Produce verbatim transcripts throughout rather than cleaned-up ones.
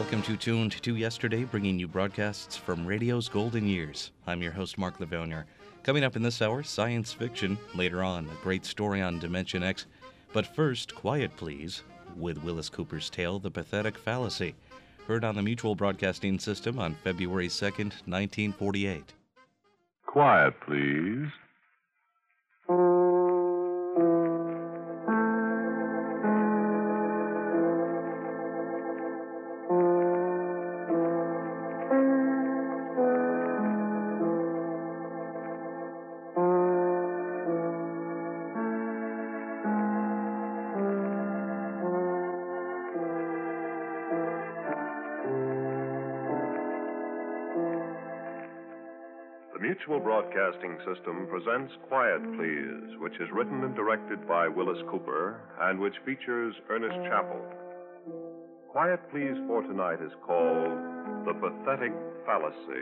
Welcome to Tuned to Yesterday, bringing you broadcasts from radio's golden years. I'm your host, Mark Livonia. Coming up in this hour, science fiction. Later on, a great story on Dimension X. But first, Quiet Please, with Willis Cooper's tale, The Pathetic Fallacy, heard on the Mutual Broadcasting System on February second, nineteen forty-eight. Quiet, please. The Mutual Broadcasting System presents Quiet Please, which is written and directed by Willis Cooper and which features Ernest Chappell. Quiet Please for tonight is called The Pathetic Fallacy.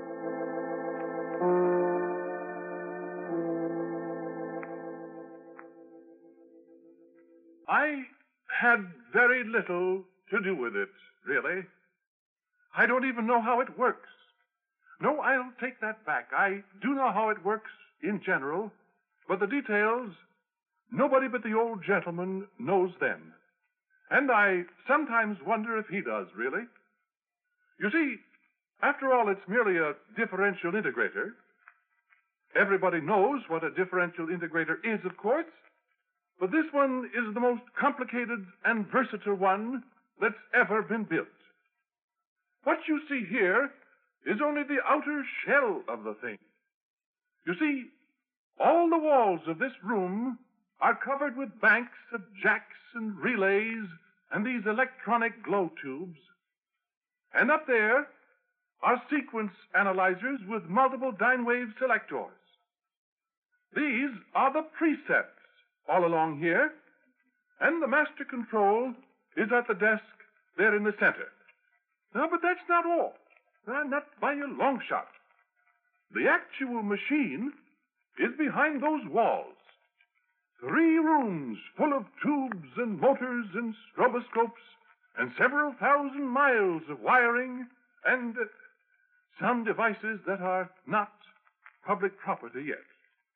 I had very little to do with it, really. I don't even know how it works. No, I'll take that back. I do know how it works in general, but the details, nobody but the old gentleman knows them. And I sometimes wonder if he does, really. You see, after all, it's merely a differential integrator. Everybody knows what a differential integrator is, of course, but this one is the most complicated and versatile one that's ever been built. What you see here is only the outer shell of the thing. You see, all the walls of this room are covered with banks of jacks and relays and these electronic glow tubes. And up there are sequence analyzers with multiple dyne wave selectors. These are the presets all along here, and the master control is at the desk there in the center. Now, but that's not all. Uh, not by a long shot. The actual machine is behind those walls. Three rooms full of tubes and motors and stroboscopes and several thousand miles of wiring and uh, some devices that are not public property yet.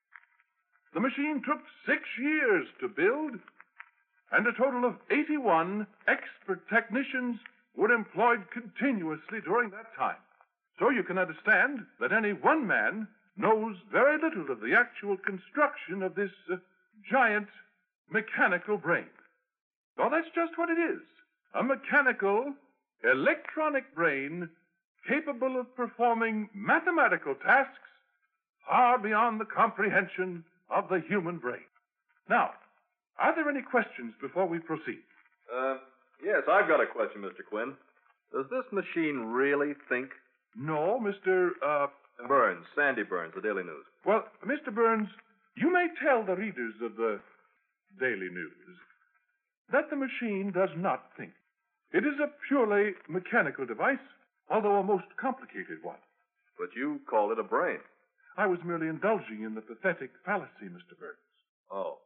The machine took six years to build, and a total of eighty-one expert technicians were employed continuously during that time. So you can understand that any one man knows very little of the actual construction of this uh, giant mechanical brain. Oh, that's just what it is. A mechanical, electronic brain capable of performing mathematical tasks far beyond the comprehension of the human brain. Now, are there any questions before we proceed? Uh... Yes, I've got a question, Mister Quinn. Does this machine really think? No, Mister Uh, Burns, Sandy Burns, the Daily News. Well, Mister Burns, you may tell the readers of the Daily News that the machine does not think. It is a purely mechanical device, although a most complicated one. But you call it a brain. I was merely indulging in the pathetic fallacy, Mister Burns. Oh.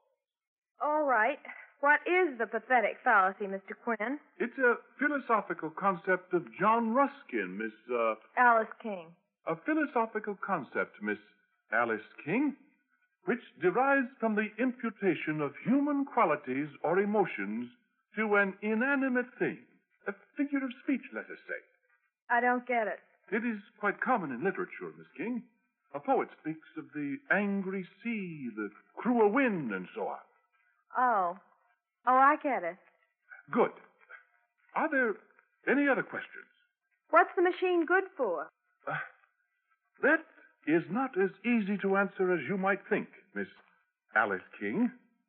All right. What is the pathetic fallacy, Mister Quinn? It's a philosophical concept of John Ruskin, Miss, uh... Alice King. A philosophical concept, Miss Alice King, which derives from the imputation of human qualities or emotions to an inanimate thing. A figure of speech, let us say. I don't get it. It is quite common in literature, Miss King. A poet speaks of the angry sea, the cruel wind, and so on. Oh. Oh, I get it. Good. Are there any other questions? What's the machine good for? Uh, that is not as easy to answer as you might think, Miss Alice King.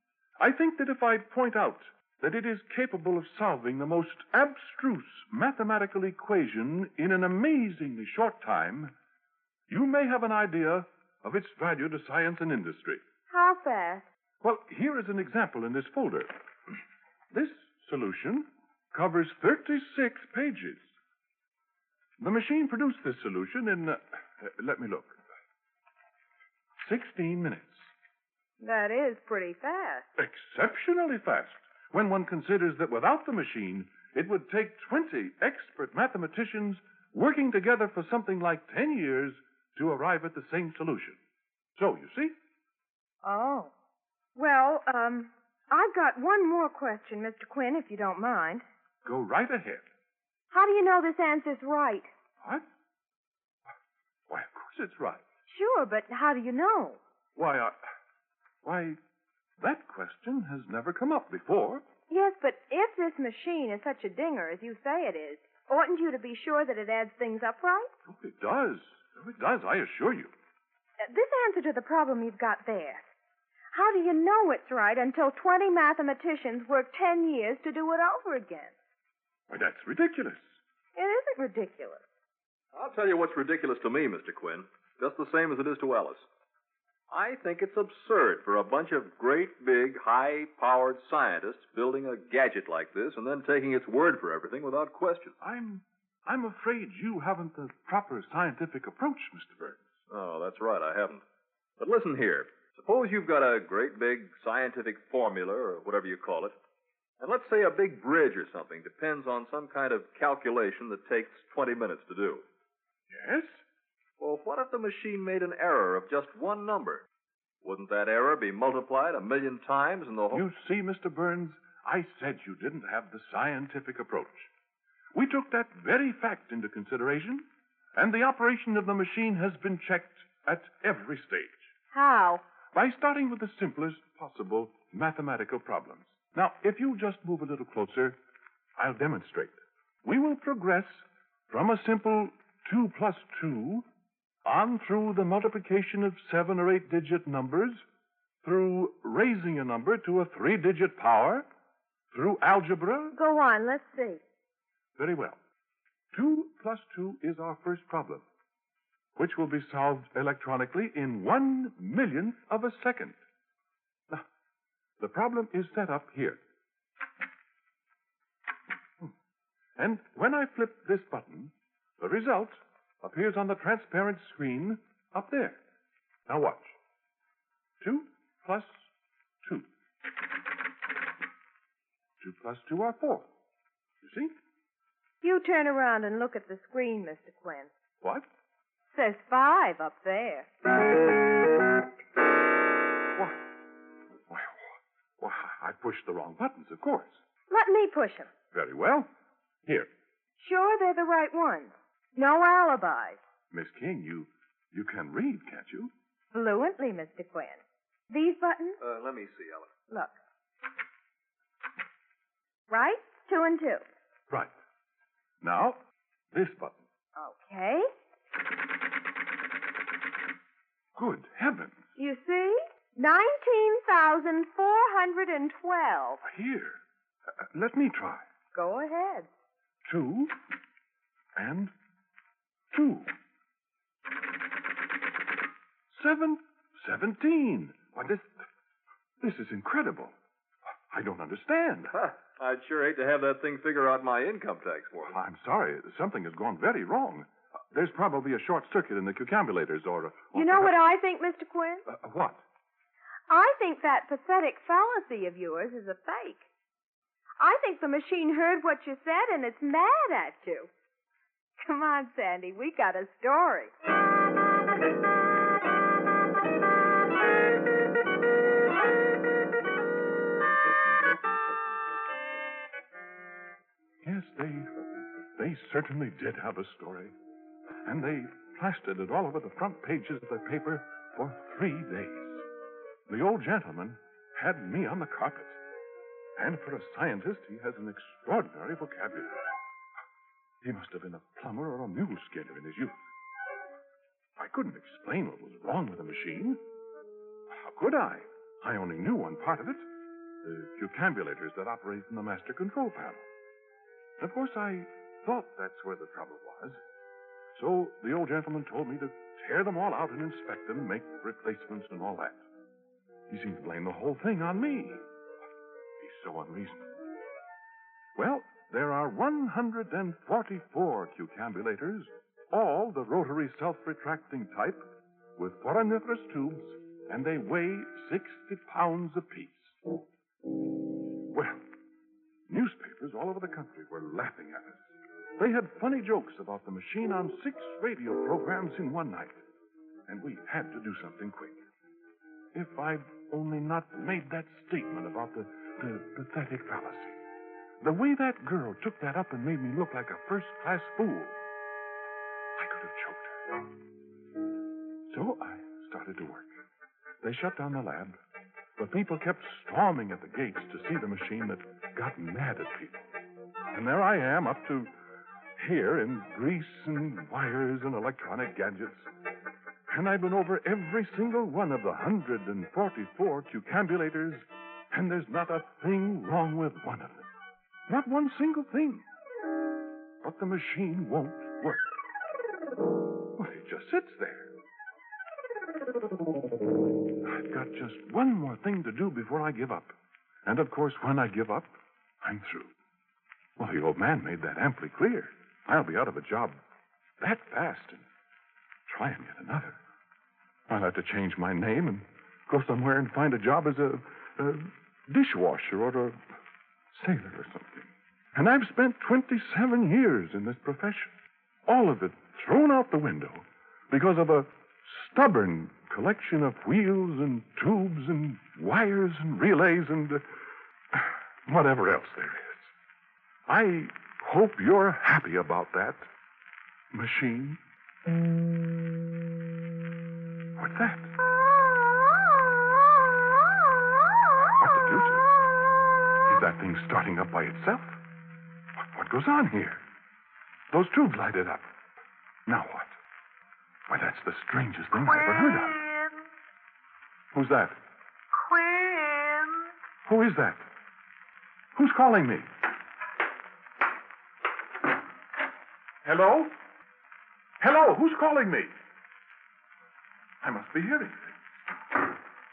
I think that if I point out that it is capable of solving the most abstruse mathematical equation in an amazingly short time, you may have an idea of its value to science and industry. How fast? Well, here is an example in this folder. This solution covers thirty-six pages. The machine produced this solution in, uh, uh, let me look, sixteen minutes. That is pretty fast. Exceptionally fast, when one considers that without the machine, It would take twenty expert mathematicians working together for something like ten years to arrive at the same solution. So, you see? Oh. Well, um, I've got one more question, Mister Quinn, if you don't mind. Go right ahead. How do you know this answer's right? What? Why, of course it's right. Sure, but how do you know? Why, I... Why, that question has never come up before. Yes, but if this machine is such a dinger as you say it is, oughtn't you to be sure that it adds things up right? Oh, it does. Oh, it does, I assure you. Uh, this answer to the problem you've got there. How do you know it's right until twenty mathematicians work ten years to do it over again? Why, that's ridiculous. It isn't ridiculous. I'll tell you what's ridiculous to me, Mister Quinn, just the same as it is to Alice. I think it's absurd for a bunch of great, big, high-powered scientists building a gadget like this and then taking its word for everything without question. I'm... I'm afraid you haven't the proper scientific approach, Mister Burns. Oh, that's right, I haven't. But listen here. Suppose you've got a great big scientific formula, or whatever you call it, and let's say a big bridge or something depends on some kind of calculation that takes twenty minutes to do. Yes? Well, what if the machine made an error of just one number? Wouldn't that error be multiplied a million times and the whole... You see, Mister Burns, I said you didn't have the scientific approach. We took that very fact into consideration, and the operation of the machine has been checked at every stage. How? By starting with the simplest possible mathematical problems. Now, if you just move a little closer, I'll demonstrate. We will progress from a simple two plus two on through the multiplication of seven or eight digit numbers, through raising a number to a three digit power, through algebra. Go on, let's see. Very well. Two plus two is our first problem, which will be solved electronically in one millionth of a second. Now, the problem is set up here. And when I flip this button, the result appears on the transparent screen up there. Now watch. Two plus two. Two plus two are four. You see? You turn around and look at the screen, Mister Quinn. What? Says five up there. Why? Why, why, I pushed the wrong buttons, of course. Let me push 'em. Very well. Here. Sure they're the right ones. No alibis. Miss King, you you can read, can't you? Fluently, Mister Quinn. These buttons? Uh, let me see, Alice. Look. Right? Two and two. Right. Now, this button. Okay. Good heavens. You see? nineteen thousand four hundred twelve. Here. Uh, let me try. Go ahead. Two and two. Seven, seventeen. Why, this, this is incredible. I don't understand. Huh. I'd sure hate to have that thing figure out my income tax for me. I'm sorry. Something has gone very wrong. Uh, there's probably a short circuit in the cucambulators or... or You know what perhaps- I think, Mister Quinn? Uh, what? I think that pathetic fallacy of yours is a fake. I think the machine heard what you said and it's mad at you. Come on, Sandy, we got a story. Yes, they they certainly did have a story. And they plastered it all over the front pages of the paper for three days. The old gentleman had me on the carpet. And for a scientist, he has an extraordinary vocabulary. He must have been a plumber or a mule skinner in his youth. I couldn't explain what was wrong with the machine. How could I? I only knew one part of it. The cucambulators that operate in the master control panel. Of course, I thought that's where the trouble was. So the old gentleman told me to tear them all out and inspect them, make replacements and all that. He seemed to blame the whole thing on me. He's so unreasonable. Well, there are one hundred forty-four cucambulators, all the rotary self-retracting type, with foraminiferous tubes, and they weigh sixty pounds apiece. Well, newspapers newspapers all over the country were laughing at us. They had funny jokes about the machine on six radio programs in one night. And we had to do something quick. If I'd only not made that statement about the, the pathetic fallacy. The way that girl took that up and made me look like a first-class fool. I could have choked her. So I started to work. They shut down the lab, but people kept storming at the gates to see the machine that got mad at people. And there I am, up to here in grease and wires and electronic gadgets. And I've been over every single one of the one hundred forty-four cucambulators, and there's not a thing wrong with one of them. Not one single thing. But the machine won't work. Well, it just sits there. I've got just one more thing to do before I give up. And, of course, when I give up, I'm through. Well, the old man made that amply clear. I'll be out of a job that fast and try and get another. I'll have to change my name and go somewhere and find a job as a, a dishwasher or a sailor or something. And I've spent twenty-seven years in this profession. All of it thrown out the window because of a stubborn collection of wheels and tubes and wires and relays and uh, whatever else there is. I hope you're happy about that, machine. What's that? What the deuce is? Is that thing starting up by itself? What, what goes on here? Those tubes lighted up. Now what? Why, that's the strangest thing I ever heard of. Who's that? Quinn. Who is that? Who's calling me? Hello? Hello, who's calling me? I must be hearing things.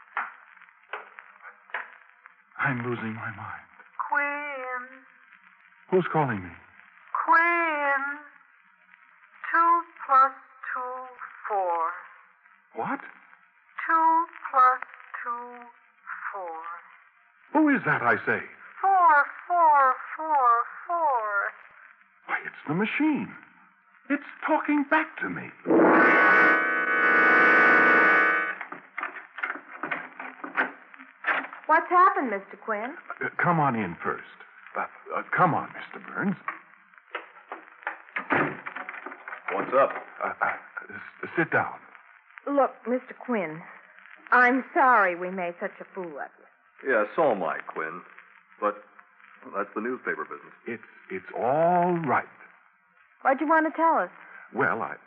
I'm losing my mind. Quinn. Who's calling me? Quinn. Two plus two, four. What? Two plus two, four. Who is that, I say? Four, four, four, four. Why, it's the machine. It's talking back to me. What's happened, Mister Quinn? Uh, come on in first. Uh, uh, come on, Mister Burns. What's up? Uh, uh, s- sit down. Look, Mister Quinn, I'm sorry we made such a fool of you. Yeah, so am I, Quinn. But well, that's the newspaper business. It's it's all right. What'd you want to tell us? Well, I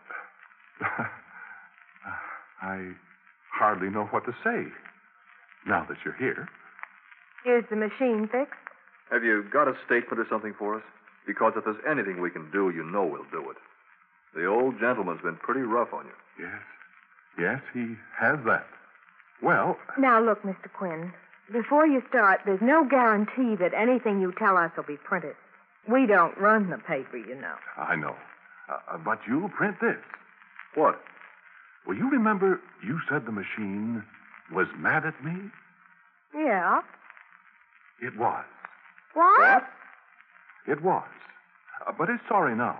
I hardly know what to say now that you're here. Is the machine fixed? Have you got a statement or something for us? Because if there's anything we can do, you know we'll do it. The old gentleman's been pretty rough on you. Yes. Yes, he has that. Well, Now, look, Mister Quinn, before you start, there's no guarantee that anything you tell us will be printed. We don't run the paper, you know. I know. Uh, but you'll print this. What? Well, you remember you said the machine was mad at me? Yeah. It was. What? It was. Uh, but it's sorry now.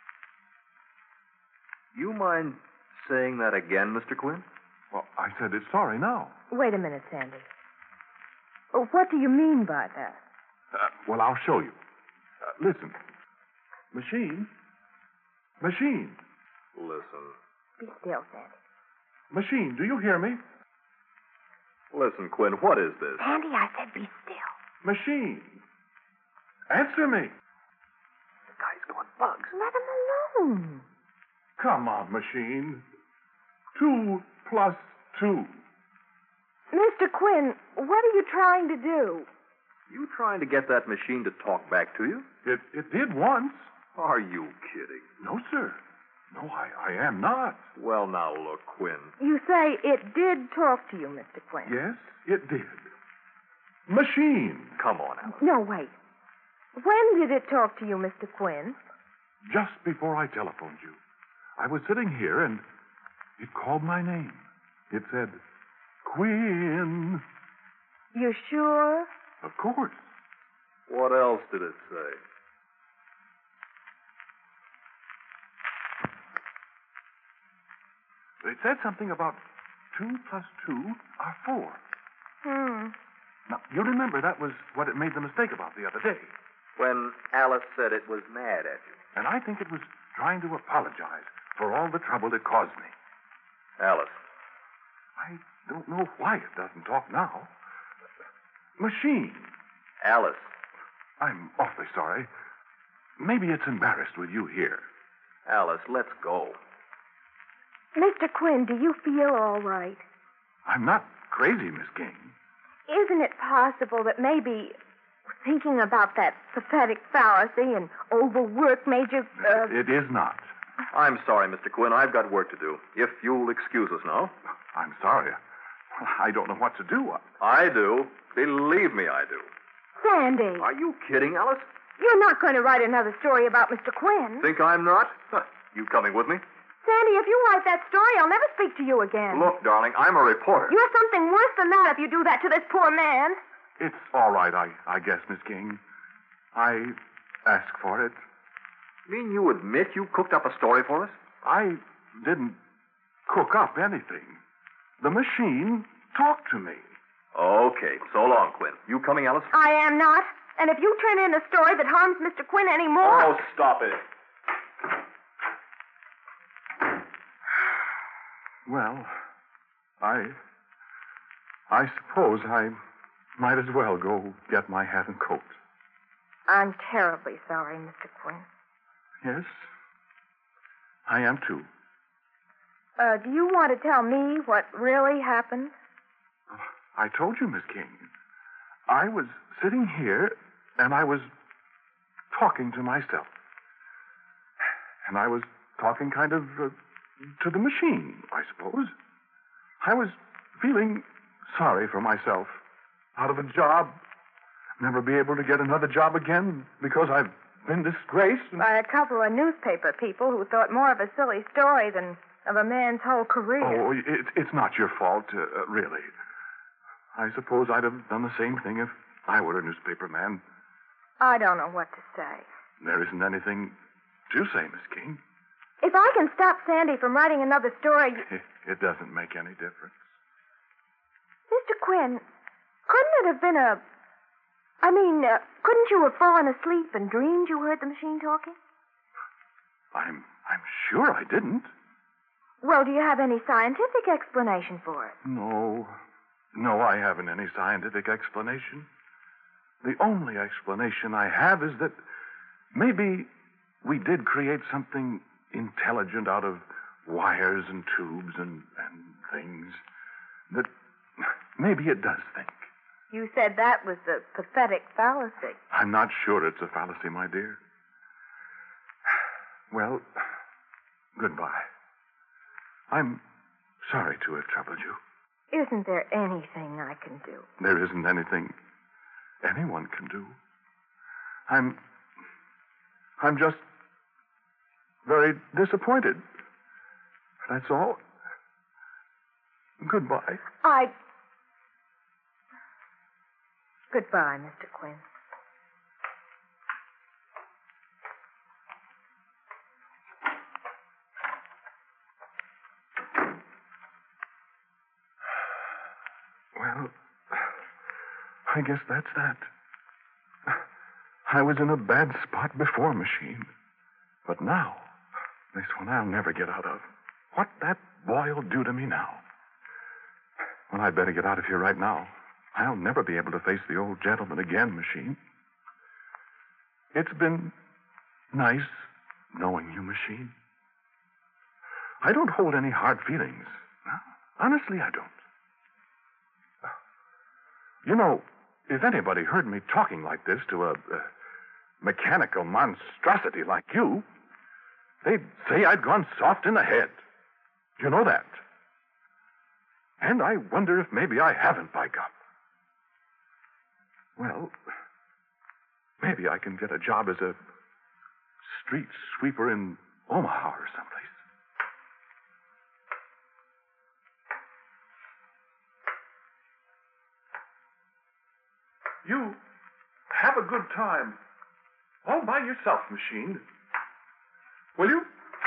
You mind saying that again, Mister Quinn? Well, I said it's sorry now. Wait a minute, Sandy. Oh, what do you mean by that? Uh, well, I'll show you. Uh, listen. Machine. Machine. Listen. Be still, Sandy. Machine, do you hear me? Listen, Quinn, what is this? Sandy, I said be still. Machine. Answer me. The guy's going bugs. Let him alone. Come on, machine. Two plus two. Mister Quinn, what are you trying to do? You trying to get that machine to talk back to you? It it did once. Are you kidding? No, sir. No, I, I am not. Well, now look, Quinn. You say it did talk to you, Mister Quinn. Yes, it did. Machine. Come on, Alice. No, wait. When did it talk to you, Mister Quinn? Just before I telephoned you, I was sitting here and it called my name. It said, Quinn. You sure? Of course. What else did it say? It said something about two plus two are four. Hmm. Now, you remember that was what it made the mistake about the other day. When Alice said it was mad at you. And I think it was trying to apologize for all the trouble it caused me. Alice. I don't know why it doesn't talk now. Machine. Alice. I'm awfully sorry. Maybe it's embarrassed with you here. Alice, let's go. Mister Quinn, do you feel all right? I'm not crazy, Miss King. Isn't it possible that maybe thinking about that pathetic fallacy and overwork made you... Uh... It is not. I'm sorry, Mister Quinn. I've got work to do. If you'll excuse us now. I'm sorry. I don't know what to do. I do. Believe me, I do. Sandy. Are you kidding, Alice? You're not going to write another story about Mister Quinn. Think I'm not? Huh. You coming with me? Sandy, if you write that story, I'll never speak to you again. Look, darling, I'm a reporter. You're something worse than that if you do that to this poor man. It's all right, I, I guess, Miss King. I asked for it. You mean you admit you cooked up a story for us? I didn't cook up anything. The machine talked to me. Okay, so long, Quinn. You coming, Alice? I am not. And if you turn in a story that harms Mister Quinn any more... Oh, stop it. Well, I... I suppose I might as well go get my hat and coat. I'm terribly sorry, Mister Quinn. Yes, I am too. Uh, do you want to tell me what really happened? I told you, Miss King. I was sitting here, and I was talking to myself. And I was talking kind of uh, to the machine, I suppose. I was feeling sorry for myself. Out of a job, never be able to get another job again because I've been disgraced. By a couple of newspaper people who thought more of a silly story than of a man's whole career. Oh, it, it's not your fault, uh, really. I suppose I'd have done the same thing if I were a newspaper man. I don't know what to say. There isn't anything to say, Miss King. If I can stop Sandy from writing another story... It, it doesn't make any difference. Mister Quinn, couldn't it have been a... I mean, uh, couldn't you have fallen asleep and dreamed you heard the machine talking? I'm I'm sure I didn't. Well, do you have any scientific explanation for it? No. No, I haven't any scientific explanation. The only explanation I have is that maybe we did create something intelligent out of wires and tubes and, and things. That maybe it does think. You said that was a pathetic fallacy. I'm not sure it's a fallacy, my dear. Well, goodbye. I'm sorry to have troubled you. Isn't there anything I can do? There isn't anything anyone can do. I'm... I'm just very disappointed. That's all. Goodbye. I... Goodbye, Mister Quinn. Well, I guess that's that. I was in a bad spot before, Machine. But now, this one I'll never get out of. What that boy'll do to me now. Well, I'd better get out of here right now. I'll never be able to face the old gentleman again, Machine. It's been nice knowing you, Machine. I don't hold any hard feelings. Honestly, I don't. You know, if anybody heard me talking like this to a, a mechanical monstrosity like you, they'd say I'd gone soft in the head. You know that. And I wonder if maybe I haven't, by gum. Well, maybe I can get a job as a street sweeper in Omaha or someplace. You have a have a good time. All by yourself, machine. Will you?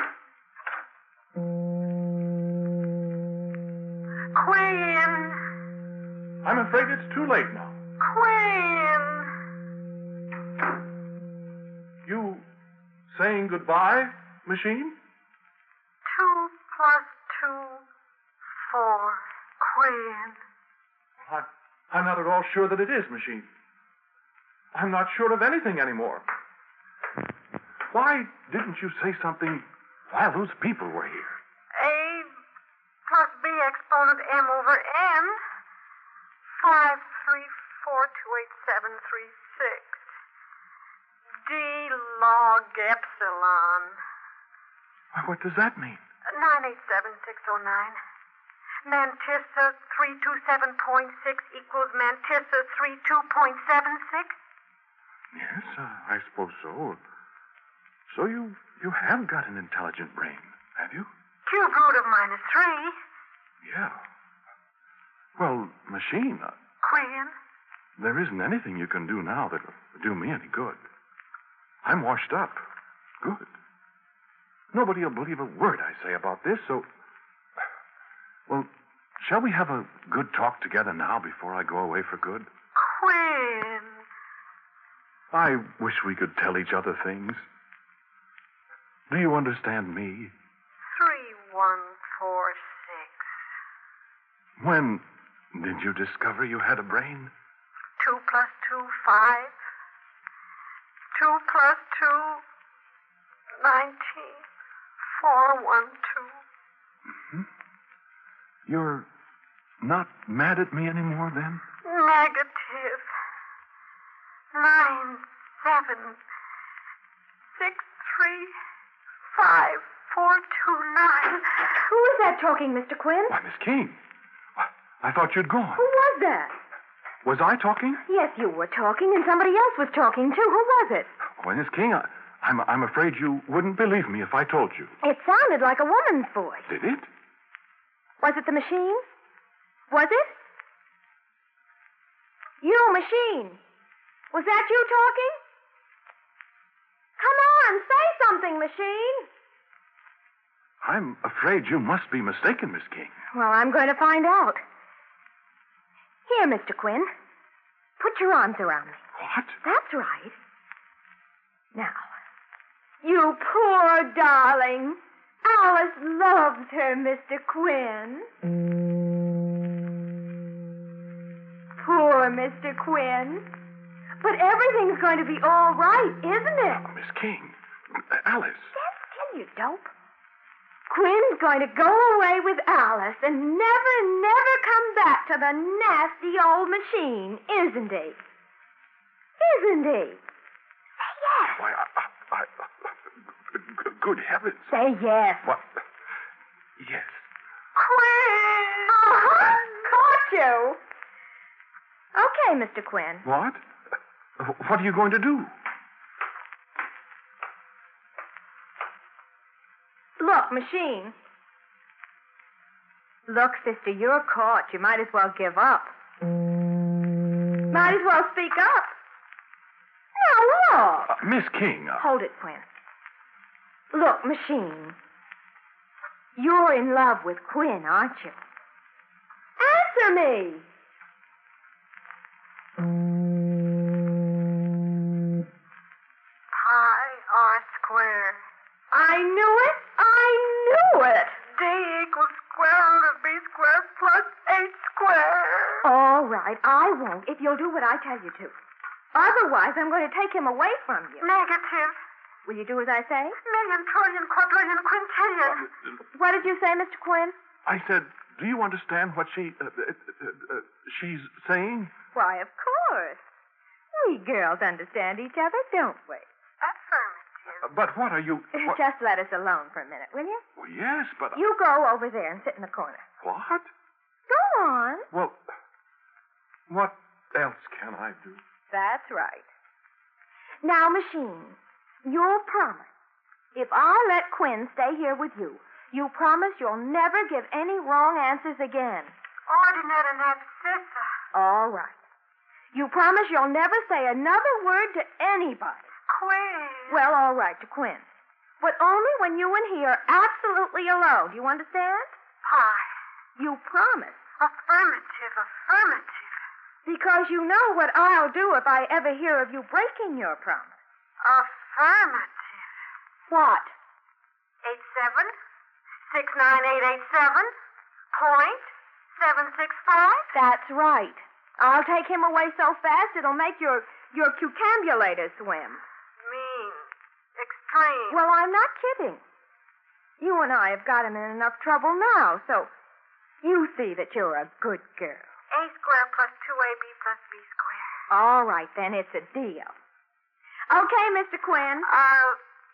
Quinn. I'm afraid it's too late now. Quinn. You saying goodbye, machine? Two plus two, four. Quinn. I'm, I'm not at all sure that it is, machine. I'm not sure of anything anymore. Why didn't you say something while those people were here? A plus B exponent M over N. Five, three, four, two, eight, seven, three, six. D log epsilon. Why, what does that mean? Nine eight seven six oh nine. Mantissa three two seven point six equals Mantissa three two point seven six. Yes, uh, I suppose so. So you you have got an intelligent brain, have you? Cube root of minus three. Yeah. Well, machine, uh, Quinn. there isn't anything you can do now that'll do me any good. I'm washed up. Good. Nobody will believe a word I say about this, so... Well, shall we have a good talk together now before I go away for good? Quinn. I wish we could tell each other things. Do you understand me? Three one four six. When did you discover you had a brain? Two plus two, five. Two plus two, nineteen. Four one two. Mm-hmm. You're not mad at me anymore, then? Negative. Nine, seven, six, three, five, four, two, nine. Who is that talking, Mister Quinn? Why, Miss King. I thought you'd gone. Who was that? Was I talking? Yes, you were talking, and somebody else was talking, too. Who was it? Why, Miss King, I, I'm, I'm afraid you wouldn't believe me if I told you. It sounded like a woman's voice. Did it? Was it the machine? Was it? You, machine. Was that you talking? Come on, say something, machine. I'm afraid you must be mistaken, Miss King. Well, I'm going to find out. Here, Mister Quinn. Put your arms around me. What? That's right. Now, you poor darling. Alice loves her, Mister Quinn. Poor Mister Quinn. But everything's going to be all right, isn't it? Oh, Miss King. Uh, Alice. Stand still, you dope. Quinn's going to go away with Alice and never, never come back to the nasty old machine, isn't he? Isn't he? Say yes. Why, I, I, I, g- good heavens. Say yes. What? Yes. Quinn! Uh-huh. Caught you. Okay, Mister Quinn. What? Uh, What are you going to do? Look, machine. Look, sister, you're caught. You might as well give up. Might as well speak up. Now, look. Uh, Miss King. Uh, Hold it, Quinn. Look, machine. You're in love with Quinn, aren't you? Answer me. Pi r squared. I knew it. I knew it. D equals square root of b squared plus eight squared. All right, I won't if you'll do what I tell you to. Otherwise, I'm going to take him away from you. Negative. Will you do as I say? Million, trillion, quadrillion, quintillion. What did you say, Mister Quinn? I said, do you understand what she, uh, uh, uh, uh, she's saying? Why, of course. We girls understand each other, don't we? Affirmative. Uh, but what are you... What? Just let us alone for a minute, will you? Well, yes, but... You go over there and sit in the corner. What? Go on. Well, what else can I do? That's right. Now, machine, you'll promise. If I let Quinn stay here with you, you promise you'll never give any wrong answers again. Ordinate and abscissa. All right. You promise you'll never say another word to anybody. Quinn. Well, all right, to Quinn. But only when you and he are absolutely alone. Do you understand? Pie. You promise. Affirmative, affirmative. Because you know what I'll do if I ever hear of you breaking your promise. Affirmative. What? Eight seven six nine eight eight seven point seven six five. That's right. I'll take him away so fast it'll make your your cucambulator swim. Mean. Extreme. Well, I'm not kidding. You and I have got him in enough trouble now, so you see that you're a good girl. A squared plus two A B plus B squared. All right, then. It's a deal. Okay, Mister Quinn. Uh,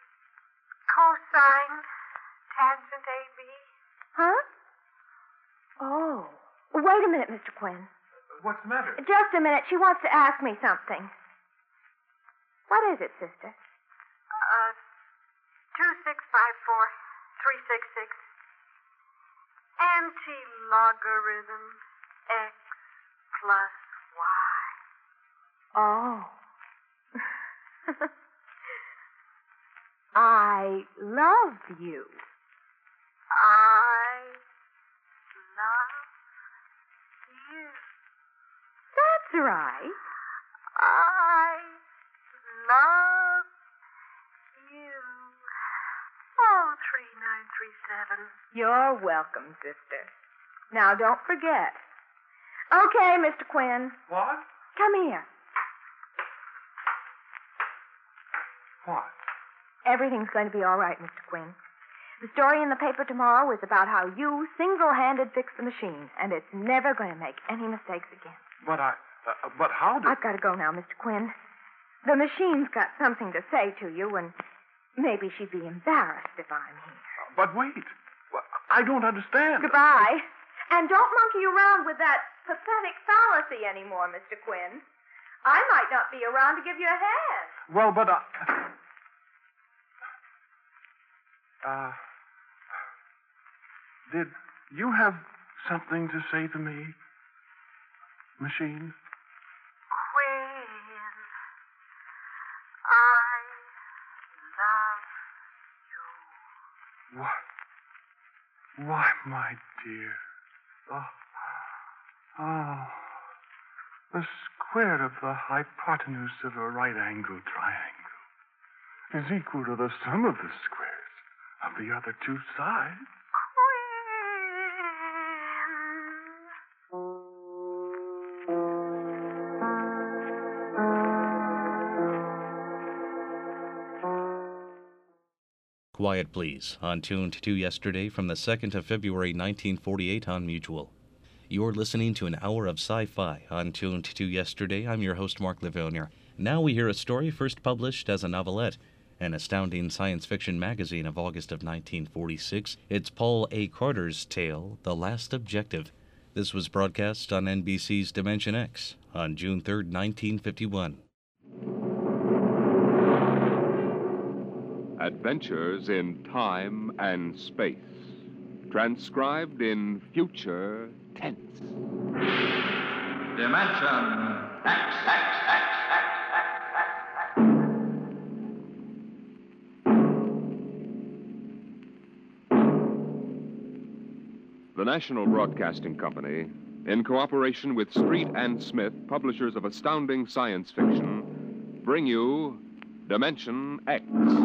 cosine tangent A B. Huh? Oh. Wait a minute, Mister Quinn. What's the matter? Just a minute. She wants to ask me something. What is it, sister? Uh, two six five four three six six. Anti-logarithm x plus y. Oh. I love you. I love you. That's right. I love you. Oh, three nine three seven. You're welcome, sister. Now, don't forget. Okay, Mister Quinn. What? Come here. What? Everything's going to be all right, Mister Quinn. The story in the paper tomorrow is about how you single-handed fixed the machine, and it's never going to make any mistakes again. But I... Uh, but how did... I've got to go now, Mister Quinn. The machine's got something to say to you, and maybe she'd be embarrassed if I'm here. But wait. Well, I don't understand. Goodbye. And don't monkey around with that pathetic fallacy anymore, Mister Quinn. I might not be around to give you a hand. Well, but I... Uh... Did you have something to say to me, machine? Quinn. I love you. What? Why, my dear. Oh, oh. The square of the hypotenuse of a right-angled triangle is equal to the sum of the squares of the other two sides. Quiet Please, on Tuned to Yesterday from the second of February nineteen forty-eight on Mutual. You're listening to an hour of sci-fi on Tuned to Yesterday. I'm your host, Mark Livonier. Now we hear a story first published as a novelette, an astounding science fiction magazine of August of nineteen forty-six. It's Paul A. Carter's tale, The Last Objective. This was broadcast on N B C's Dimension X on June third, nineteen fifty-one. Adventures in Time and Space, transcribed in future tense. Dimension X, X, X, X, X, The National Broadcasting Company, in cooperation with Street and Smith, publishers of astounding science fiction, bring you Dimension X.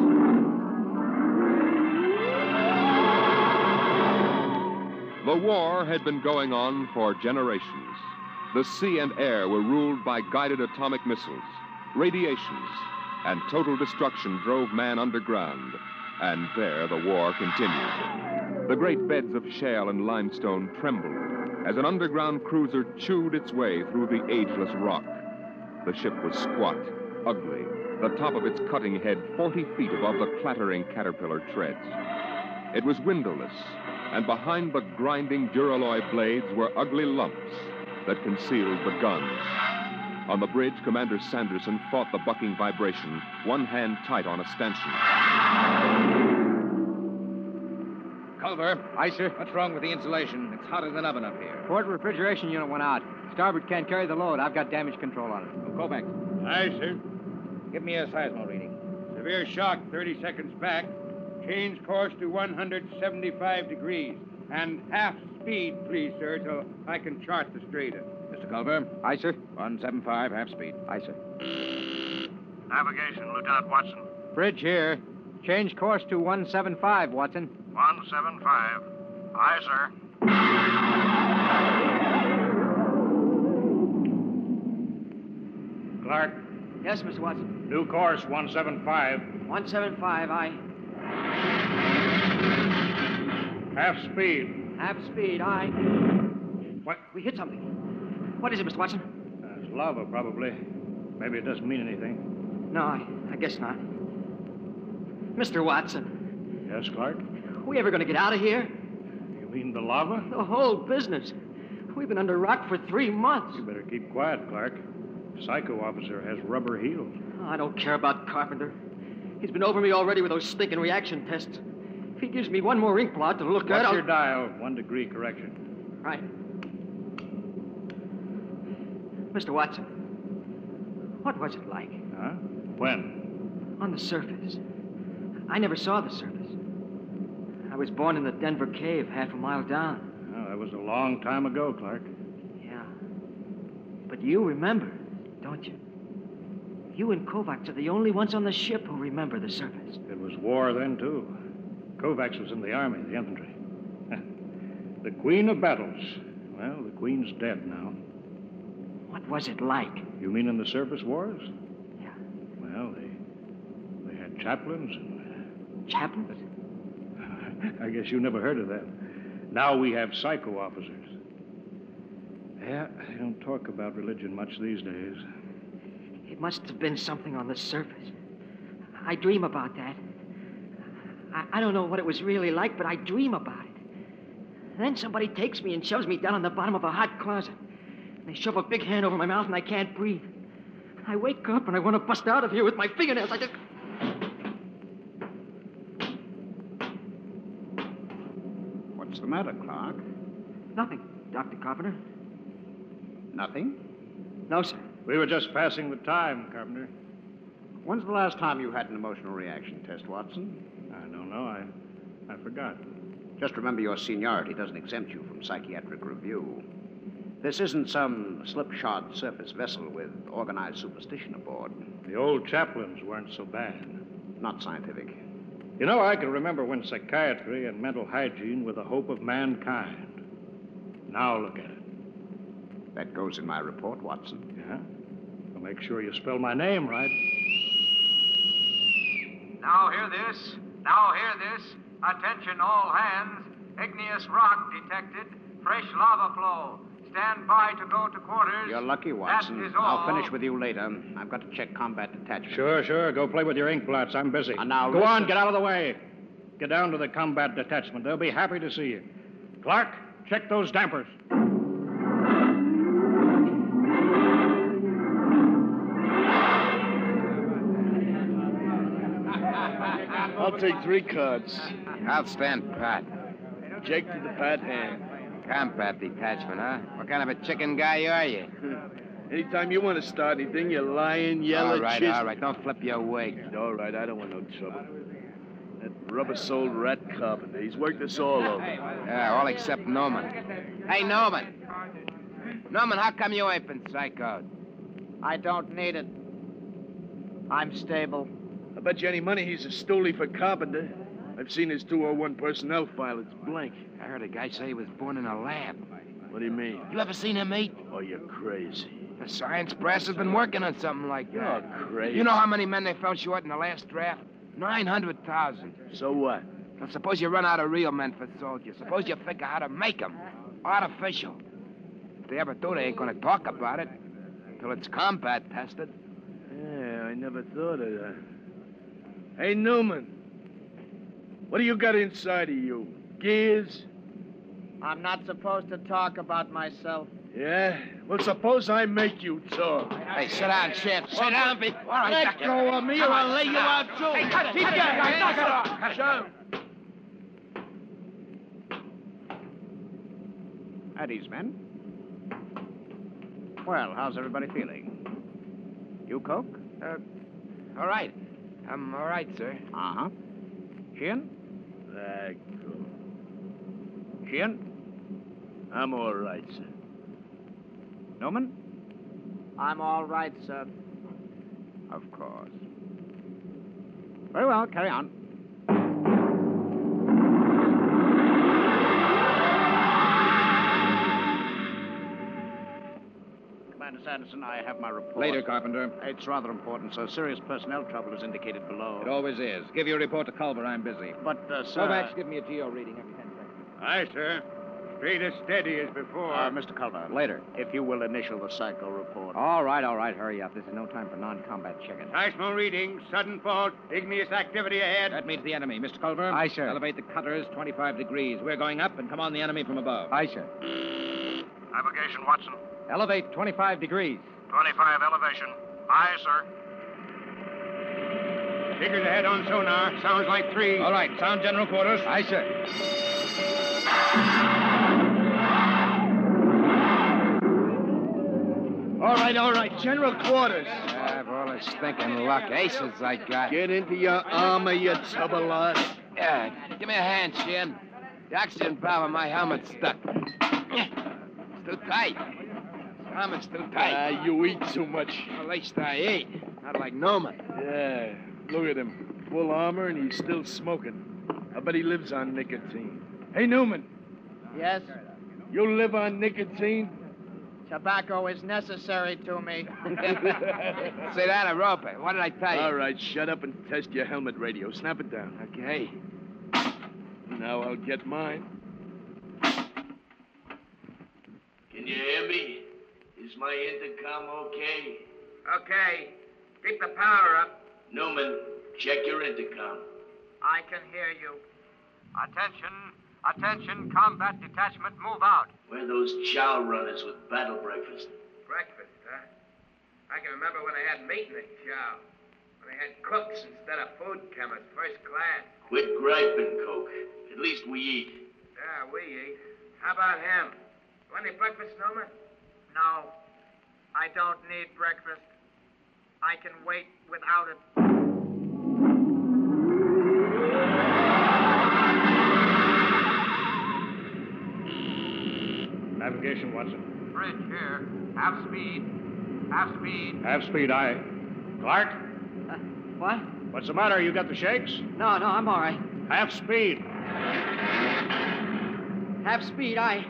The war had been going on for generations. The sea and air were ruled by guided atomic missiles, radiations, and total destruction drove man underground. And there the war continued. The great beds of shale and limestone trembled as an underground cruiser chewed its way through the ageless rock. The ship was squat, ugly, the top of its cutting head forty feet above the clattering caterpillar treads. It was windowless, and behind the grinding duralloy blades were ugly lumps that concealed the guns. On the bridge, Commander Sanderson fought the bucking vibration, one hand tight on a stanchion. Culver. Aye, sir. What's wrong with the insulation? It's hotter than oven up here. Port refrigeration unit went out. Starboard can't carry the load. I've got damage control on it. Oh, Kovacs. Aye, sir. Give me a seismo reading. Severe shock, thirty seconds back. Change course to one hundred seventy-five degrees. And half speed, please, sir, so I can chart the straighter. Mister Culver. Aye, sir. one seventy-five, half speed. Aye, sir. Navigation, Lieutenant Watson. Bridge here. Change course to one seven five, Watson. one seven five. Aye, sir. Clark, Yes, Mister Watson. new course one seven five. one seven five, aye. Half speed. Half speed, aye. What? We hit something. What is it, Mister Watson? Uh, it's lava, probably. Maybe it doesn't mean anything. No, I, I guess not. Mister Watson, Yes, Clark? we ever going to get out of here? You mean the lava? The whole business. We've been under rock for three months. You better keep quiet, Clark. Psycho officer has rubber heels. Oh, I don't care about Carpenter. He's been over me already with those stinking reaction tests. If he gives me one more ink blot to look What's at, I'll... your dial? One degree correction. Right. Mister Watson, what was it like? Huh? When? On the surface. I never saw the surface. I was born in the Denver cave, half a mile down. Well, that was a long time ago, Clark. Yeah. But you remember, don't you? You and Kovacs are the only ones on the ship who remember the surface. It was war then, too. Kovacs was in the army, the infantry. The Queen of Battles. Well, the Queen's dead now. What was it like? You mean in the surface wars? Yeah. Well, they they had chaplains and... Chaplains? I guess you never heard of that. Now we have psycho officers. Yeah, they don't talk about religion much these days. It must have been something on the surface. I dream about that. I, I don't know what it was really like, but I dream about it. Then somebody takes me and shoves me down in the bottom of a hot closet. They shove a big hand over my mouth and I can't breathe. I wake up and I want to bust out of here with my fingernails. I just... What's the matter, Clark? Nothing, Doctor Carpenter. Nothing? No, sir. We were just passing the time, Carpenter. When's the last time you had an emotional reaction test, Watson? I don't know. I, I forgot. Just remember your seniority doesn't exempt you from psychiatric review. This isn't some slipshod surface vessel with organized superstition aboard. The old chaplains weren't so bad. Not scientific. You know, I can remember when psychiatry and mental hygiene were the hope of mankind. Now look at it. That goes in my report, Watson. Yeah? Well, make sure you spell my name right. Now hear this. Now hear this. Attention all hands. Igneous rock detected. Fresh lava flow. Stand by to go to quarters. You're lucky, Watson. That is all. I'll finish with you later. I've got to check combat detachment. Sure, sure. Go play with your ink blots. I'm busy. And now Go listen. on, get out of the way. Get down to the combat detachment. They'll be happy to see you. Clark, check those dampers. I'll take three cards. I'll stand pat. Jake to the pat hand. Combat detachment, huh? What kind of a chicken guy are you? Anytime you want to start anything, you lying, yellow, All right, chis- all right. Don't flip your wig. All right, I don't want no trouble. That rubber-soled rat carpenter, he's worked us all over. Yeah, all except Norman. Hey, Norman. Norman, how come you ain't been psychoed? I don't need it. I'm stable. I bet you any money he's a stoolie for carpenter. I've seen his two oh one personnel file. It's blank. I heard a guy say he was born in a lab. What do you mean? You ever seen him eat? Oh, you're crazy. The science brass has been working on something like that. You're crazy. You know how many men they fell short in the last draft? nine hundred thousand. So what? Well, suppose you run out of real men for soldiers. Suppose you figure how to make them. Artificial. If they ever do, they ain't gonna talk about it. Till it's combat tested. Yeah, I never thought of that. Hey, Newman. What do you got inside of you? Gears? I'm not supposed to talk about myself. Yeah? Well, suppose I make you talk. Hey, sit down, Sheriff. Sit down, be... All right, Let go of me or I'll lay you out, too. Hey, cut it, Keep cut it, going. cut it, Knock cut it it off. off. Cut it. Shut up. At ease, men. Well, how's everybody feeling? You, Coke? Uh, all right. I'm all right, sir. Uh-huh. Sheehan? That Coke. Sheehan? I'm all right, sir. Newman? I'm all right, sir. Of course. Very well, carry on. Commander Sanderson, I have my report. Later, Carpenter. It's rather important, sir. Serious personnel trouble is indicated below. It always is. Give your report to Culver. I'm busy. But, uh, sir... Kovacs, give me a geo reading every ten seconds. Aye, sir. Straight as steady as before. Uh, Mister Culver. Later. If you will initial the psycho report. All right, all right. Hurry up. This is no time for non-combat chicken. Seismo reading, sudden fault, igneous activity ahead. That means the enemy. Mister Culver? Aye, sir. Elevate the cutters twenty-five degrees. We're going up and come on the enemy from above. Aye, sir. Navigation, Watson. Elevate twenty-five degrees. twenty-five elevation. Aye, sir. Figures ahead on sonar. Sounds like three. All right, sound general quarters. Aye, sir. All right, all right. General quarters. I've all this stinking luck. Aces I got. Get into your armor, you tub of loss. Yeah, give me a hand, Shin. The oxygen valve on my helmet's stuck. It's too tight. Helmet's too tight. Ah, you eat too much. At least I eat. Not like Newman. Yeah, look at him. Full armor and he's still smoking. I bet he lives on nicotine. Hey, Newman. Yes? You live on nicotine? Tobacco is necessary to me. Say that, a rope. What did I tell you? All right, shut up and test your helmet radio. Snap it down. Okay. Now I'll get mine. Can you hear me? Is my intercom okay? Okay. Keep the power up. Newman, check your intercom. I can hear you. Attention. Attention, combat detachment, move out. We're those chow runners with battle breakfast. Breakfast, huh? I can remember when I had meat in the chow. When I had cooks instead of food chemists, first class. Quit griping, Coke. At least we eat. Yeah, we eat. How about him? Want any breakfast, Newman? No. I don't need breakfast. I can wait without it. Navigation, Watson. Bridge here. Half speed. Half speed. Half speed, aye. Clark? Uh, what? What's the matter? You got the shakes? No, no, I'm all right. Half speed. Half speed, aye.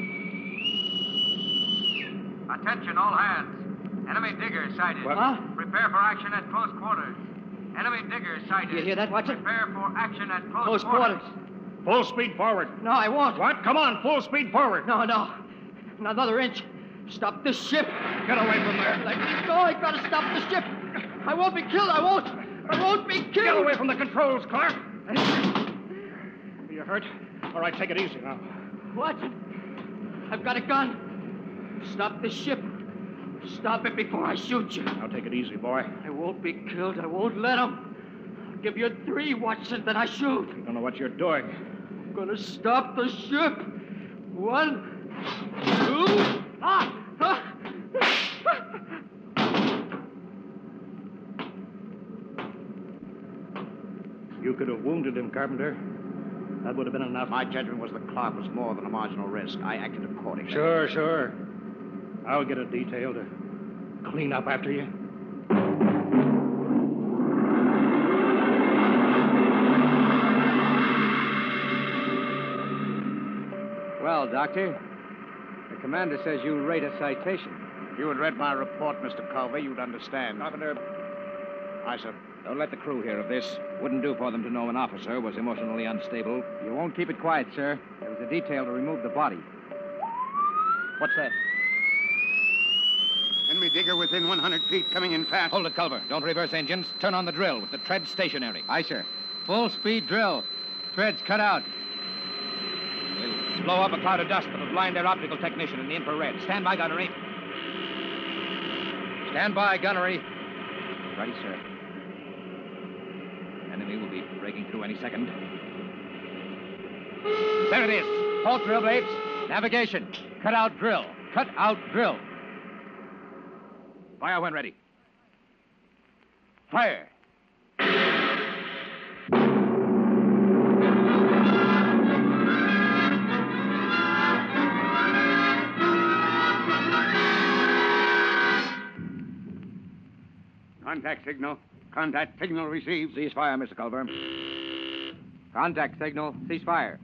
Attention, all hands. Enemy digger sighted. What? Huh? Prepare for action at close quarters. Enemy digger sighted. You hear that, Watson? Prepare for action at close, Close quarters. quarters. Full speed forward. No, I won't. What? Come on, full speed forward. No, no. Another inch. Stop this ship. Get away from there. Let me go. I gotta stop the ship. I won't be killed. I won't. I won't be killed. Get away from the controls, Clark. Are you hurt? All right, take it easy now. What? I've got a gun. Stop the ship. Stop it before I shoot you. Now take it easy, boy. I won't be killed. I won't let him. I'll give you three, Watson, then I shoot. You don't know what you're doing. I'm gonna stop the ship. One, two, ah, ah. You could have wounded him, Carpenter. That would have been enough. My judgment was the Clark was more than a marginal risk. I acted accordingly. Sure, sure. I'll get a detail to clean up after you. Well, Doctor, the commander says you rate a citation. If you had read my report, Mister Culver, you'd understand. Carpenter. Aye, sir. Don't let the crew hear of this. Wouldn't do for them to know an officer was emotionally unstable. You won't keep it quiet, sir. There was a detail to remove the body. What's that? Enemy digger within one hundred feet, coming in fast. Hold it, Culver. Don't reverse engines. Turn on the drill with the tread stationary. Aye, sir. Full speed drill. Threads cut out. We'll blow up a cloud of dust that'll blind their optical technician in the infrared. Stand by, gunnery. Stand by, gunnery. Ready, sir. Enemy will be breaking through any second. There it is. Halt drill blades. Navigation. Cut out drill. Cut out drill. Fire when ready. Fire. Contact signal. Contact signal received. Cease fire, Mister Culver. Contact signal. Cease fire.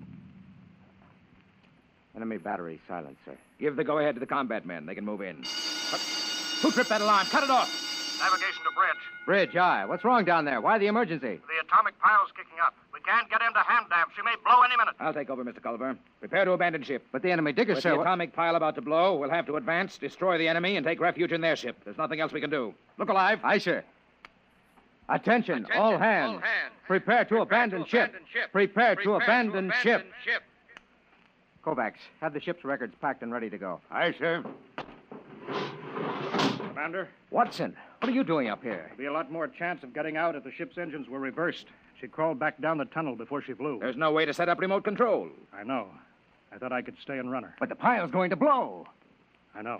Enemy battery silent, sir. Give the go-ahead to the combat men. They can move in. But who tripped that alarm? Cut it off. Navigation to bridge. Bridge, aye. What's wrong down there? Why the emergency? The atomic pile's kicking up. We can't get into hand dam. She may blow any minute. I'll take over, Mister Culver. Prepare to abandon ship. But the enemy diggers, With sir. the what- atomic pile about to blow, we'll have to advance, destroy the enemy, and take refuge in their ship. There's nothing else we can do. Look alive. Aye, sir. Attention, Attention, all hands. all hands. Prepare to abandon ship. Prepare to abandon ship. Kovacs, have the ship's records packed and ready to go. Aye, sir. Commander, Watson, what are you doing up here? there'd be a lot more chance of getting out if the ship's engines were reversed. She crawled back down the tunnel before she flew. There's no way to set up remote control. I know. I thought I could stay and run her. But the pile's going to blow. I know.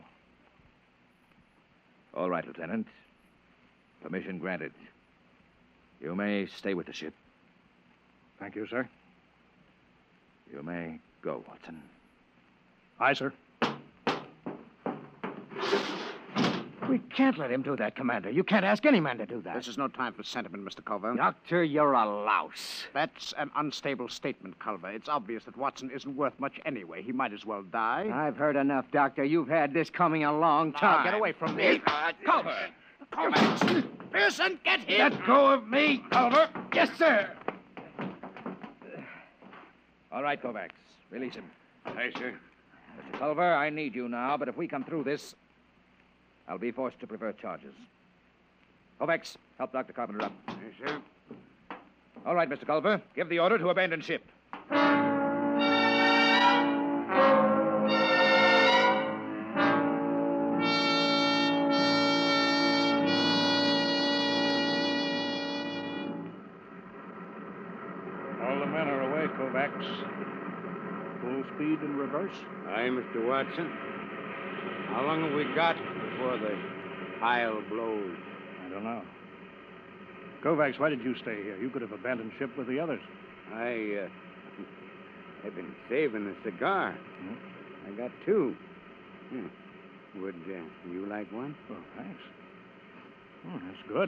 All right, Lieutenant. Permission granted. You may stay with the ship. Thank you, sir. You may go, Watson. Aye, sir. We can't let him do that, Commander. You can't ask any man to do that. This is no time for sentiment, Mister Culver. Doctor, you're a louse. That's an unstable statement, Culver. It's obvious that Watson isn't worth much anyway. He might as well die. I've heard enough, Doctor. You've had this coming a long time. Now, get away from me. Culver! Culver! Pearson, get him! Let go of me, Culver. Yes, sir. All right, Kovacs. Release him. Aye, sir. Mister Culver, I need you now, but if we come through this, I'll be forced to prefer charges. Kovacs, help Doctor Carpenter up. Aye, sir. All right, Mister Culver, give the order to abandon ship. All the men are away, Kovacs. Full speed in reverse. Aye, Mister Watson. How long have we got before the pile blows? I don't know. Kovacs, why did you stay here? You could have abandoned ship with the others. I, uh, I've been saving a cigar. Hmm? I got two. Hmm. Would uh, you like one? Oh, thanks. Oh, that's good.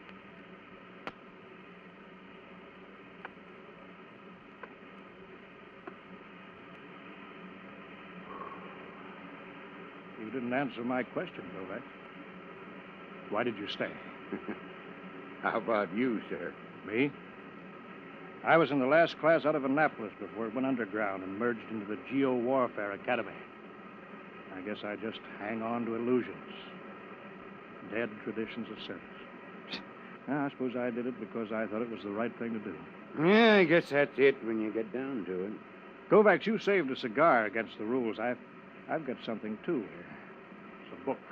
You didn't answer my question, Kovacs. Why did you stay? How about you, sir? Me? I was in the last class out of Annapolis before it went underground and merged into the Geo Warfare Academy. I guess I just hang on to illusions. Dead traditions of service. I suppose I did it because I thought it was the right thing to do. Yeah, I guess that's it when you get down to it. Kovacs, you saved a cigar against the rules. I've, I've got something, too, here. It's a book.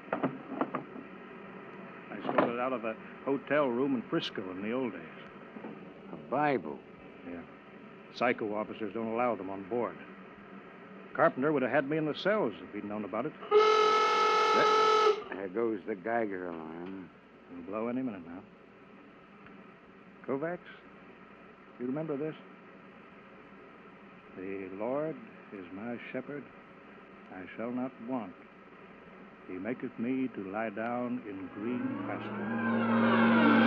I stole it out of a hotel room in Frisco in the old days. A Bible? Yeah. Psycho officers don't allow them on board. Carpenter would have had me in the cells if he'd known about it. There goes the Geiger alarm. It'll blow any minute now. Kovacs, you remember this? The Lord is my shepherd, I shall not want. He maketh me to lie down in green pastures.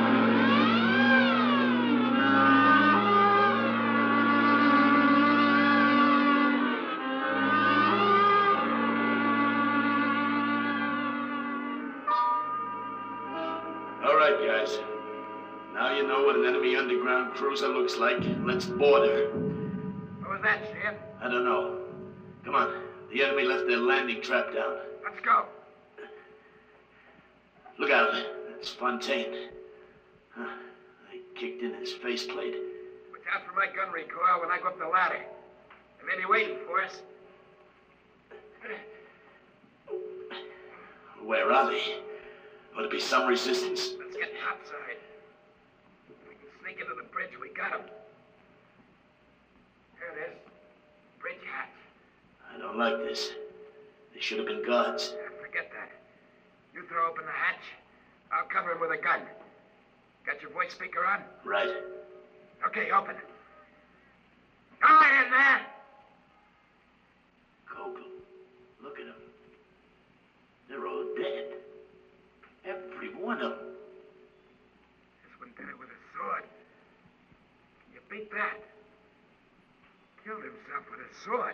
All right, guys. Now you know what an enemy underground cruiser looks like. Let's board her. What was that, Sheriff? I don't know. Come on. The enemy left their landing trap down. Let's go. Look out. That's Fontaine. Huh. I kicked in his faceplate. Watch out for my gun recoil when I go up the ladder. They may be waiting for us. Where are they? Ought to be some resistance. Let's get outside. We can sneak into the bridge. We got him. There it is. Bridge hatch. I I don't like this. They should have been guards. Forget that. You throw open the hatch. I'll cover him with a gun. Got your voice speaker on? Right. Okay, open it. Go ahead, man. Kokel, look at them. They're all dead. Every one of them. This one did it with a sword. Can you beat that? Killed himself with a sword.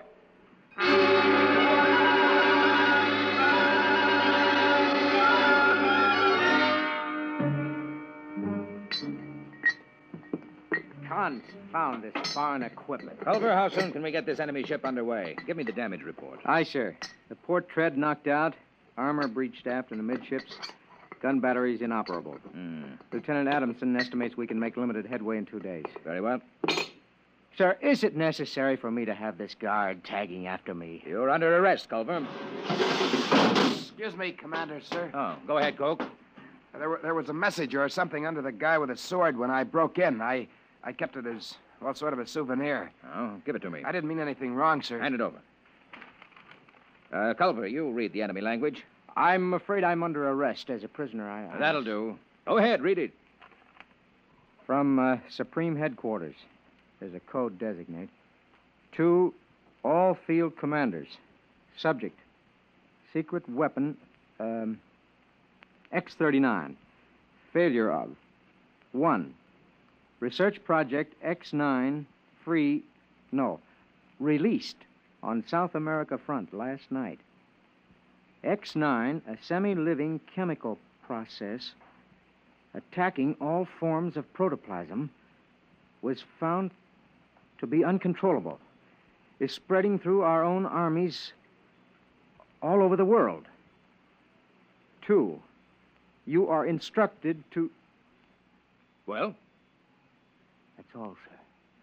Confound this foreign equipment. Culver, how soon can we get this enemy ship underway? Give me the damage report. Aye, sir. The port tread knocked out, armor breached aft in the midships, gun batteries inoperable. Mm. Lieutenant Adamson estimates we can make limited headway in two days. Very well. Sir, is it necessary for me to have this guard tagging after me? You're under arrest, Culver. Excuse me, Commander, sir. Oh, go ahead, Coke. There, were, there was a message or something under the guy with a sword when I broke in. I, I kept it as, well, sort of a souvenir. Oh, give it to me. I didn't mean anything wrong, sir. Hand it over. Uh, Culver, you read the enemy language. I'm afraid I'm under arrest as a prisoner. I, I... That'll do. Go ahead, read it. From uh, Supreme Headquarters. There's a code designate. To all field commanders. Subject. Secret weapon, um, X thirty-nine. Failure of. One. Research project X nine free, no, released on South America front last night. X nine, a semi-living chemical process attacking all forms of protoplasm, was found to be uncontrollable, is spreading through our own armies all over the world. Two, you are instructed to... Well? That's all, sir.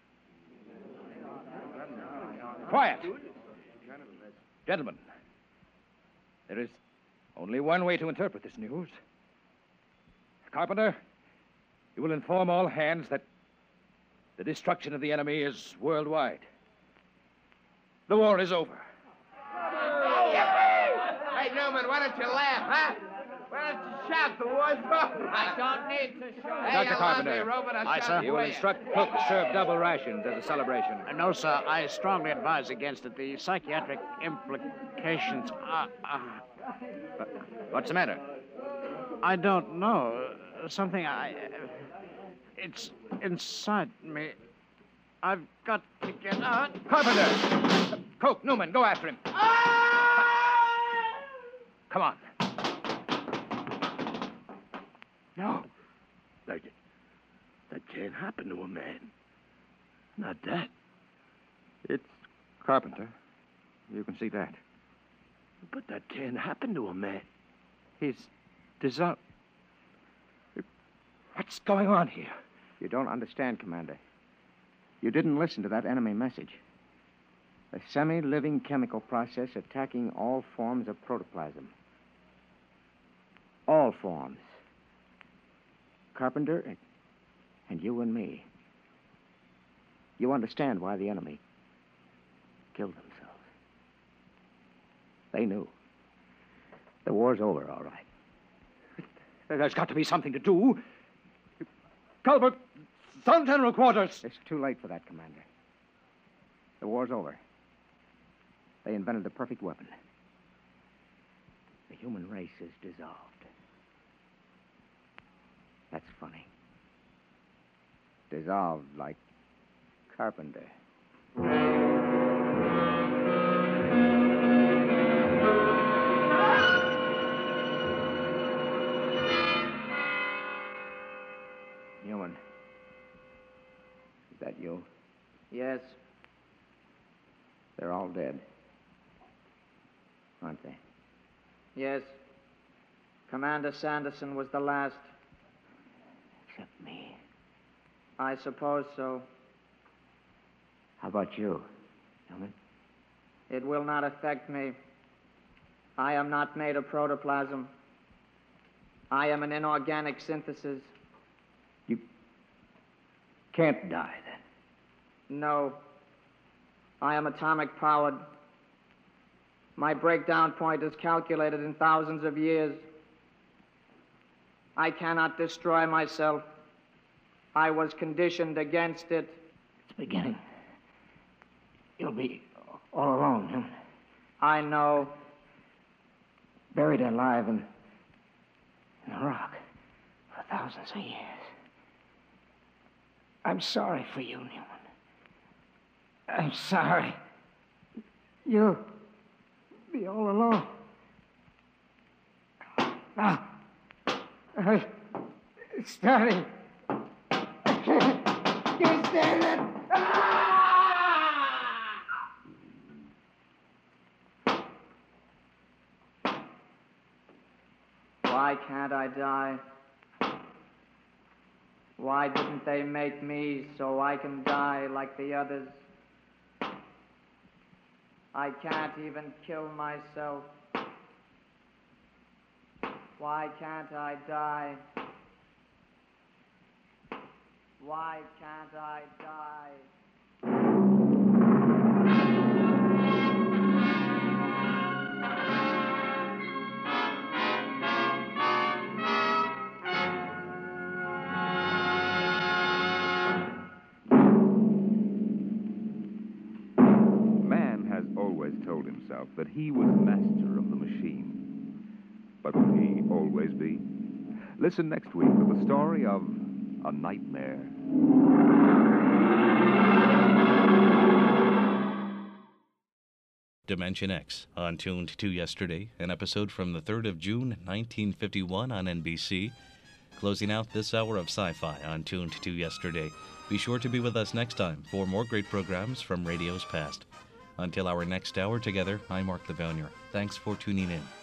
Quiet. Gentlemen, there is only one way to interpret this news. Carpenter, you will inform all hands that the destruction of the enemy is worldwide. The war is over. Hey, Newman, why don't you laugh, huh? Why don't you shout the war's over? I don't need to shout. Hey, Doctor Carpenter. Robot, Aye, sir. You will instruct cook to serve double rations as a celebration. Uh, no, sir. I strongly advise against it. The psychiatric implications are... Uh, uh, what's the matter? I don't know. Something I... Uh, it's inside me. I've got to get out. Carpenter! Coke, Newman, go after him. Come on. No. That, that can't happen to a man. Not that. It's Carpenter. You can see that. But that can't happen to a man. He's dissolved. What's going on here? You don't understand, Commander. You didn't listen to that enemy message. A semi-living chemical process attacking all forms of protoplasm. All forms. Carpenter, and you and me. You understand why the enemy killed themselves. They knew. The war's over, all right. There's got to be something to do. Culver, Sun General Quarters. It's too late for that, Commander. The war's over. They invented the perfect weapon. The human race is dissolved. That's funny. Dissolved like Carpenter. Newman. Is that you? Yes. They're all dead. Aren't they? Yes. Commander Sanderson was the last. Except me. I suppose so. How about you, Newman? It will not affect me. I am not made of protoplasm. I am an inorganic synthesis. You can't die, then. No. I am atomic powered. My breakdown point is calculated in thousands of years. I cannot destroy myself. I was conditioned against it. It's beginning. You'll be all alone, Newman. I know. Buried alive in, in the rock for thousands of years. I'm sorry for you, Newman. I'm sorry. You'll be all alone. Now, I, it's starting. I can't, can't stand it. Why can't I die? Why didn't they make me so I can die like the others? I can't even kill myself. Why can't I die? Why can't I die? Told himself that he was master of the machine. But will he always be? Listen next week to the story of a nightmare. Dimension X on Tuned to Yesterday, an episode from the third of June, nineteen fifty-one on N B C. Closing out this hour of sci-fi on Tuned to Yesterday. Be sure to be with us next time for more great programs from radio's past. Until our next hour together, I'm Mark Levonier. Thanks for tuning in.